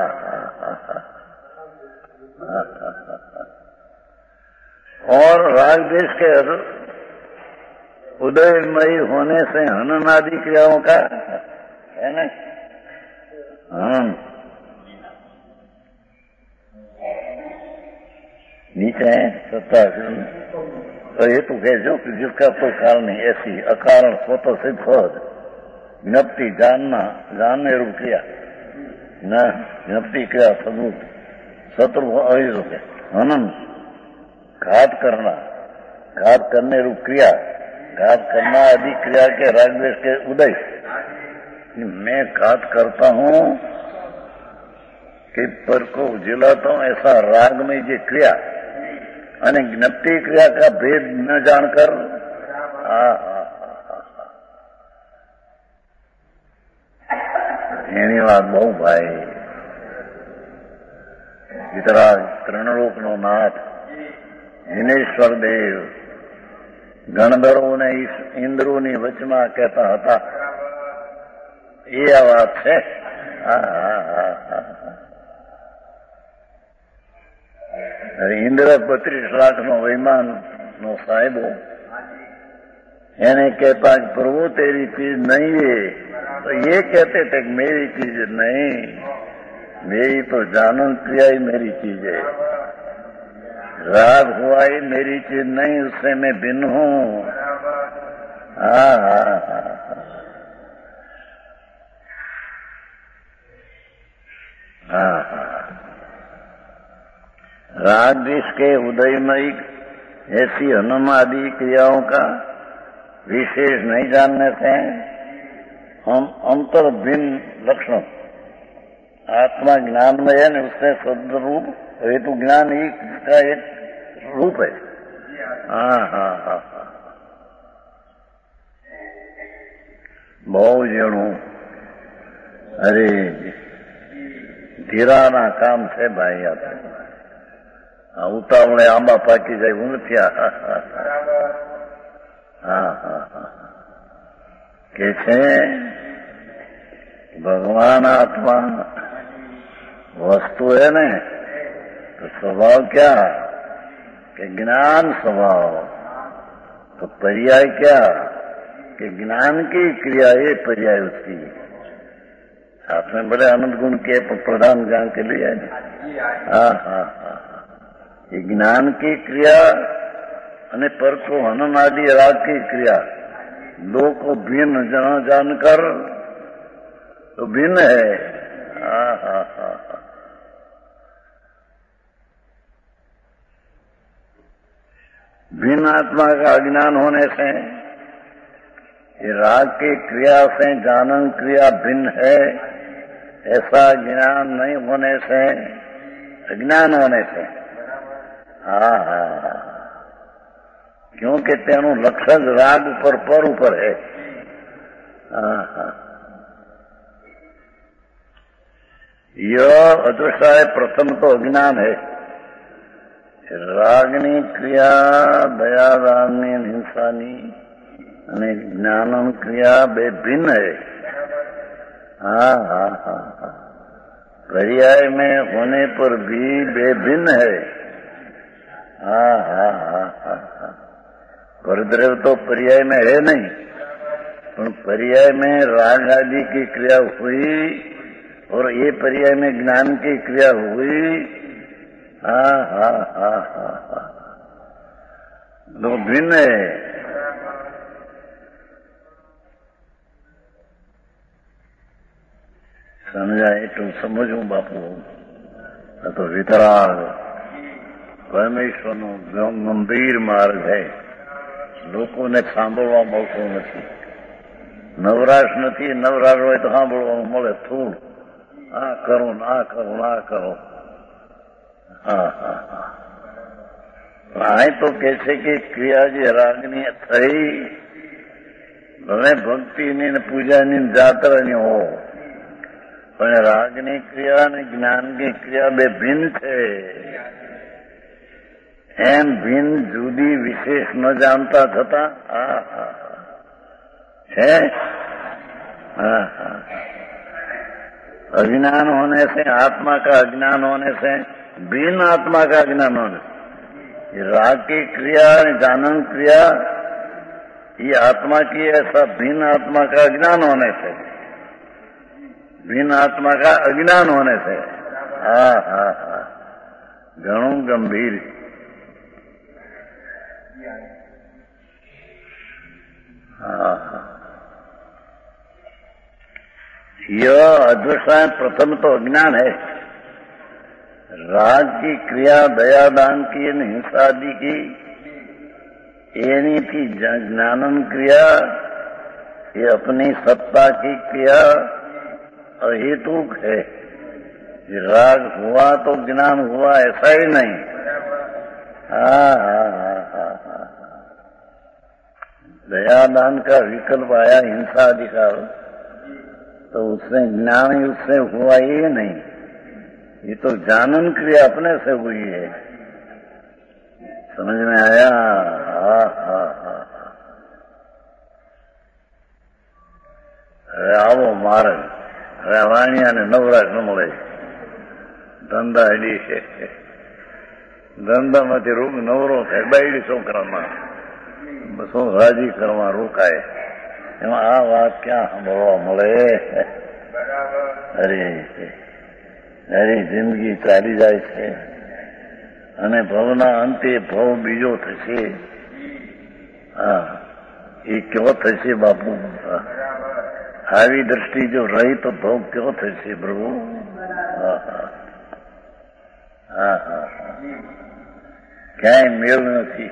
S1: और राग देश के उदयमयी होने से हनन आदि क्रियाओं का है ना। हाँ, नीचे है सत्ता तो ये तो कह जो कि जिसका कोई कारण नहीं, ऐसी अकारण स्वतः सिद्ध खोज ज्ञप्ति जानना, जानने रूप क्रिया न ज्ञप्ति क्रिया सदरूप शत्रु अहिरूप है। हनन घात करना, घात करने रूप क्रिया, घात करना आदि क्रिया के रागद्वेष के उदय। मैं घात करता हूं कि पर को जिलाता हूं, ऐसा राग में ये क्रिया અને જ્ઞપ્તિ ક્રિયા का भेद न जानकर એની વાત બહુ ભાઈ. વિતરાગ ત્રણલોકનો નાથ હિનેશ્વર દેવ ગણધરોને ઇન્દ્રોની વચમાં કહેતા હતા, એ આ વાત છે. ઇન્દ્ર બત્રીસ લાખ નો વૈમાન નો સાહેબો એને કહેતા कि प्रभु तेरी चीज नहीं है, तो ये कहते थे कि मेरी चीज नहीं, मेरी तो जानन क्रिया ही मेरी चीज है, राग हुआ ही मेरी चीज नहीं, उससे मैं भिन्न हूँ. हाँ हाँ हाँ हाँ राग देश के उदयमयी ऐसी हनन आदि क्रियाओं का विशेष नहीं जानने से हम अंतर भिन्न लक्षण आत्मा ज्ञान में है, उससे सदरूप हेतु ज्ञान ही का एक रूप है. हाँ हाँ हाँ हाँ बहु जणु अरे ધીરાના કામ છે ભાઈ. આપણે ઉતાવળે આંબા પાકી જાય એવું નથી. હા હા હા કે છે ભગવાન આત્મા वस्तु है ना, तो स्वभाव क्या कि ज्ञान स्वभाव, तो पर्याय क्या कि ज्ञान की क्रिया ये पर्याय उसकी. साथ में बड़े आनंद गुण के प्रधान ज्ञान के लिए है. हाँ हाँ हाँ ये ज्ञान की क्रिया અને પર को हनन आदि राग की क्रिया दो को भिन्न जान जानकर तो भिन्न है. हाँ हाँ हाँ भिन्न आत्मा का अज्ञान होने से ये राग की क्रिया से जानन क्रिया भिन्न है, ऐसा ज्ञान नहीं होने से, अज्ञान होने से. हाँ हाँ हाँ क्योंकि तेनु लक्ष्य राग पर पर ऊपर है. हाँ हाँ। यह अदृष्टाय प्रथम तो अज्ञान है। रागनी क्रिया दयादानी हिंसानी અને જ્ઞાનમ ક્રિયા બે ભિન્ન है। हाँ हाँ हाँ हाँ। पर्याय में होने पर भी बे भिन्न है। हाँ हाँ हाँ हाँ हाँ। परद्रव्य तो पर्याय में है नहीं, पर पर्याय में राग आदि की क्रिया हुई और ये पर्याय में ज्ञान की क्रिया हुई। हाँ हाँ हाँ हाँ हाँ। दो भिन्न है। સમજાય એટલું સમજવું બાપુ, આ તો વિતરાગ પરમેશ્વરનો ગંભીર માર્ગ છે, લોકોને સાંભળવા મળતું નથી। નવરાશ નથી, નવરાશ હોય તો સાંભળવાનું મળે થોડું, આ કરો આ કરો આ કરો। હા હા હા। આ તો કે છે કે ક્રિયા જે રાગની થઈ ભલે ભક્તિની ને પૂજાની જાત્રાની હો, પણ રાગની ક્રિયા અને જ્ઞાનની ક્રિયા બે ભિન્ન છે। એમ ભિન્ન જુદી વિશેષ ન જાણતા થતા હા હા है। हाँ हाँ। अज्ञान होने से, आत्मा का अज्ञान होने से, भिन्न आत्मा का अज्ञान होने से, ये राग की क्रिया जानन क्रिया ये आत्मा की, ऐसा भिन्न आत्मा का अज्ञान होने से, भिन्न आत्मा का अज्ञान होने से। हाँ हाँ हाँ। घणुं गंभीर। हाँ हाँ। यह अदृष्टाय प्रथम तो अज्ञान है। राग की क्रिया दयादान की, हिंसा आदि की, एनी की ज्ञानन क्रिया ये अपनी सत्ता की क्रिया अहेतुक है। राग हुआ तो ज्ञान हुआ ऐसा ही नहीं। हाँ हाँ हाँ हाँ हाँ। दयादान का विकल्प आया हिंसा अधिकार, तो उससे ज्ञान ही उससे हुआ ही नहीं, ये तो जानन क्रिया अपने से हुई है। समझ में आया? हाँ हाँ हाँ। अरे आओ मार्ग, अरे वाणिया ने नवराज न મળે, ધંધા હેડી છે, ધંધામાંથી રોગ નવરો થાય, બાયડી છોકરામાં શું રાજી કરવા રોકાય, એમાં આ વાત ક્યાં સાંભળવા મળે? અરે અરે જિંદગી ચાલી જાય છે અને ભવના અંતે ભવ બીજો થશે। હા, એ કેવો થશે બાપુ? આવી દ્રષ્ટિ જો રહી તો ભવ કેવો થશે પ્રભુ? હા હા હા હા હા। ક્યાંય મેળ નથી,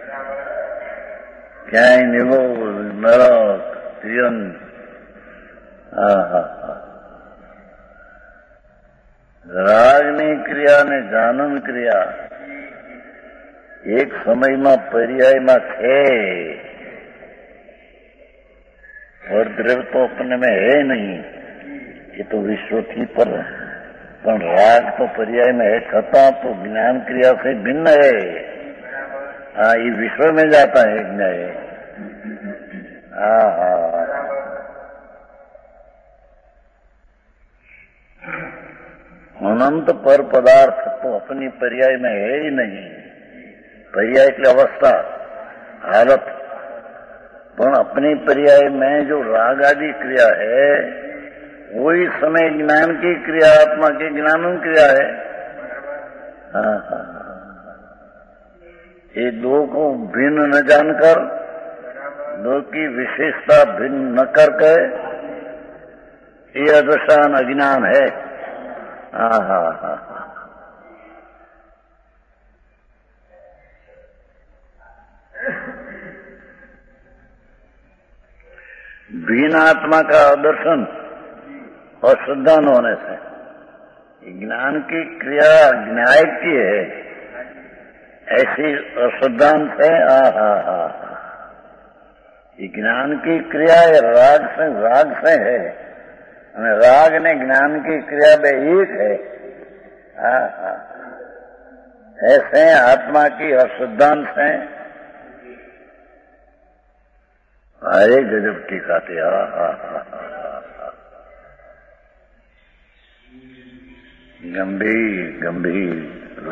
S1: ક્યાંય નિવો નરક જીવન। હા હા હા। રાગની ક્રિયા ને જાનન ક્રિયા એક સમયમાં પર્યાયમાં છે, और द्रव्य तो अपने में है नहीं, ये तो विश्व थी पर पण राग तो पर्याय में है, छता तो ज्ञान क्रिया से भिन्न है। हाँ, ये विश्व में जाता है ज्ञान। हाँ हाँ। अनंत पर पदार्थ तो अपनी पर्याय में है ही नहीं। पर्याय की अवस्था हालत, पर अपनी पर्याय में जो राग आदि क्रिया है वही समय ज्ञान की क्रिया, आत्मा की ज्ञान क्रिया है। हाँ हाँ। ये दो को भिन्न न जानकर, दो की विशेषता भिन्न न करके, ये अदृष्टान अज्ञान है। हाँ हाँ हाँ। भिन्न आत्मा का दर्शन और श्रद्धा न होने से, ज्ञान की क्रिया न्याय की है, ऐसी अश्रद्धांत है। आ हा हा। ये ज्ञान की क्रिया ये राग से राग से है, राग ने ज्ञान की क्रिया में एक है। हाँ हाँ, ऐसे आत्मा की अशुद्धांश है। अरे गजब टीका थे। हा हा हा हा, गंभीर गंभीर।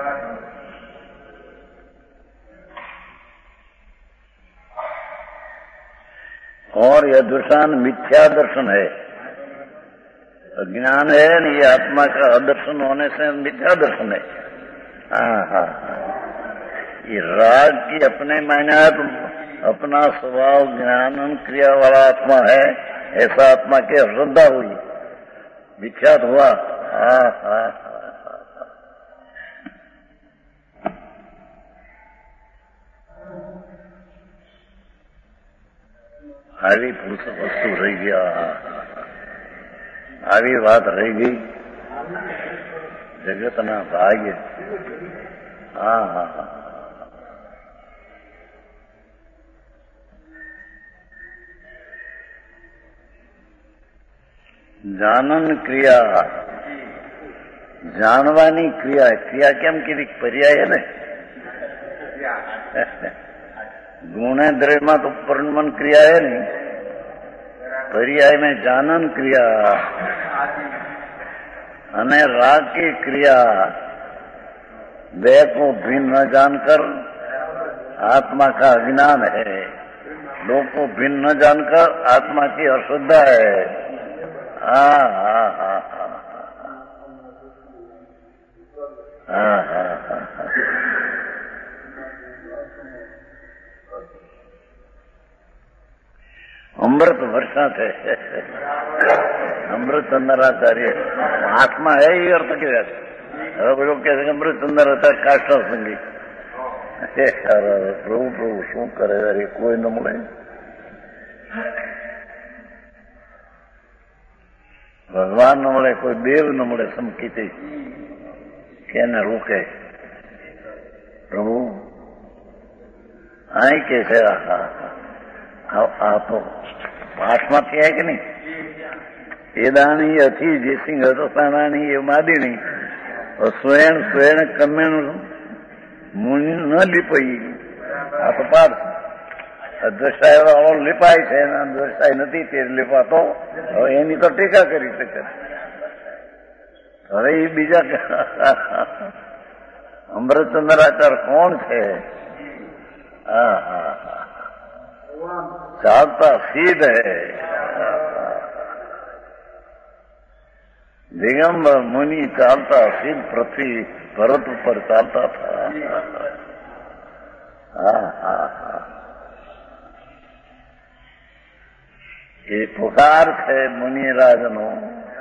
S1: और यह दर्शन मिथ्या दर्शन है, ज्ञान है नहीं, ये आत्मा का अदर्शन होने से मिथ्या दर्शन है। हाँ हाँ, ये राग की अपने मायने अपना स्वभाव ज्ञान क्रिया वाला आत्मा है, ऐसा आत्मा की अश्रद्धा हुई, विख्यात हुआ। हाँ हाँ, આવી પુરુષ વસ્તુ રહી ગયા, આવી વાત રહી ગઈ જગતના ભાગ્ય। હા હા હા, જાનન ક્રિયા, જાણવાની ક્રિયા, ક્રિયા કેમ કીધી? પર્યાય है ને, गुण द्रव्य में तो परिणमन क्रिया है नहीं, पर्याय में जानन क्रिया अने राग की क्रिया, वे को भिन्न न जानकर आत्मा का अज्ञान है, लोग को भिन्न न जानकर आत्मा की अशुद्धा है। हाँ हाँ हाँ हाँ हाँ हाँ, अमृत वर्षा थे, अमृत चंद्राचार्य आत्मा है, ये अर्थ क्या है? लोग कहते हैं अमृत चंद्र होता है काष्ठ संगी। प्रभु प्रभु शू करे, अरे कोई न મળે, भगवान न મળે, कोई देव न મળે, समकीती केने रोके प्रभु आई कैसे? आप पाठમાં થયા કે નહીં? એ દાણી હતી જયસિંહ હતો તાણાની એ માદીણી સ્વયં સ્વયં કમેણ મુનિ ન લીપાઈ, આ તો પાઠ દ્રષ્ટાય વાળો લીપાય છે, દ્રષ્ટાય નથી તે લીપાતો, હવે એની તો ટીકા કરી શકે। હવે એ બીજા અમૃતચંદ્રાચાર કોણ છે? હા હા હા, चालता सीध है, दिगंबर मुनि चालता सीध पृथ्वी भरत पर चालता था। हाँ हाँ हाँ, ये पुकार है मुनिराजनो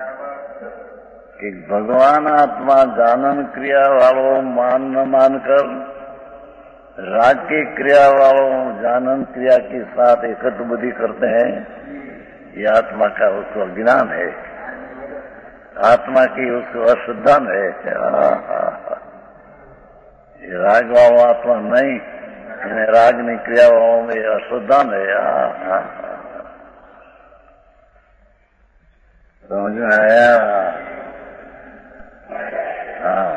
S1: कि भगवान आत्मा जानन क्रिया वालों मान न मानकर राग की क्रिया वालों जानन क्रिया के साथ एकत्र बुद्धि करते हैं, ये आत्मा का उसको ज्ञान है, आत्मा की उसको अशुद्धन है। ये राग वालों आत्मा नहीं, राग नहीं क्रिया वालों में अशुद्धन है। समझ में आया? हाँ,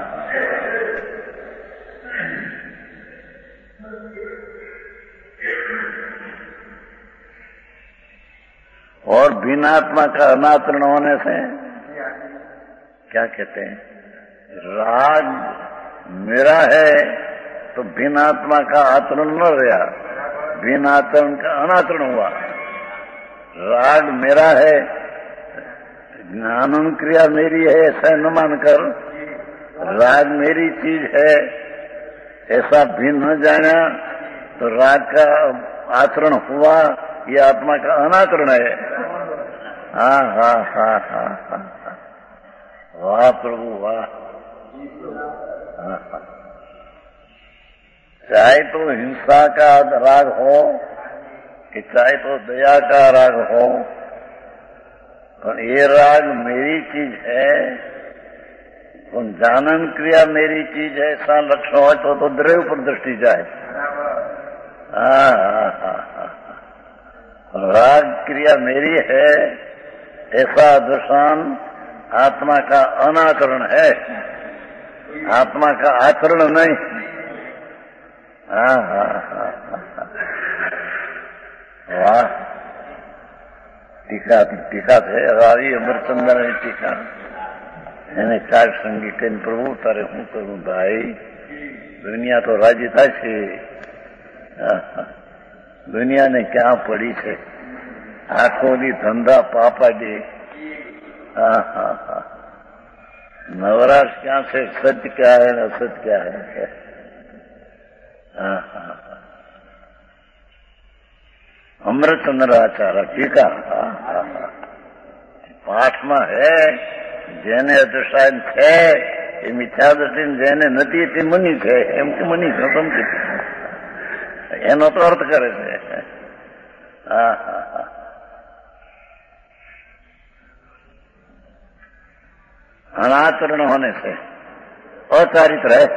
S1: और भिन्न आत्मा का अनातरण होने से क्या कहते हैं? राग मेरा है तो भिन्न आत्मा का आचरण न रहा, भिन्न आचरण का अनाचरण हुआ। राग मेरा है, ज्ञान क्रिया मेरी है ऐसा न मानकर राग मेरी चीज है ऐसा भिन्न जाना तो राग का आचरण हुआ, ये आत्मा का अनाचरण है। हाँ हाँ हाँ हाँ हाँ, वाह प्रभु वाह। हाँ हाँ, चाहे तो हिंसा का राग हो कि चाहे तो दया का राग हो, पर ये राग मेरी चीज है, तो जानन क्रिया मेरी चीज है ऐसा लक्षण हो तो, तो द्रव्य पर दृष्टि जाए। हाँ हाँ हाँ हाँ, क्रिया मेरी है ऐसा दर्शन आत्मा का अनाचरण है, आत्मा का आचरण नहीं। हाँ हाँ हाँ वाह, टीका टीका है रावी अमरचंद्र ની ટીકા એને ચાર સંગી કહીને પ્રભુ તારે શું કરું ભાઈ, દુનિયા તો રાજી થાય છે, દુનિયાને ક્યાં પડી છે, આખો દી ધંધા પાપા દે। હા હા હા, नवराश क्या से सत्य क्या है न असत्य क्या है। हाँ हाँ अमृतचंद्र आचार्य टीका पाठ में है जेने अदृष्टायन थे ये मिथ्या दृष्टि जेने नती ते मनी थे एम के मनी खत्म की एनो तो अर्थ करे छे। हाँ हाँ हाँ अनाचरण होने से अचारित्र है,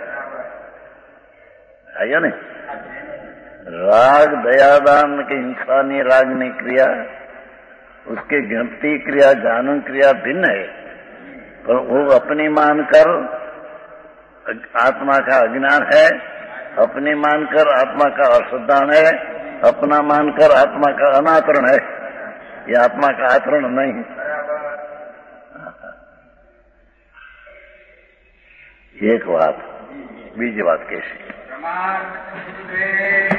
S1: आइयो ने राग दयादान के इंसानी रागनी क्रिया उसके गिनती क्रिया जानन क्रिया भिन्न है, पर वो अपनी मानकर आत्मा का अज्ञान है, अपनी मानकर आत्मा का अश्रद्धान है, अपना मानकर आत्मा का अनाचरण है, ये आत्मा का आचरण नहीं। एक बात, बीजी बात कैसी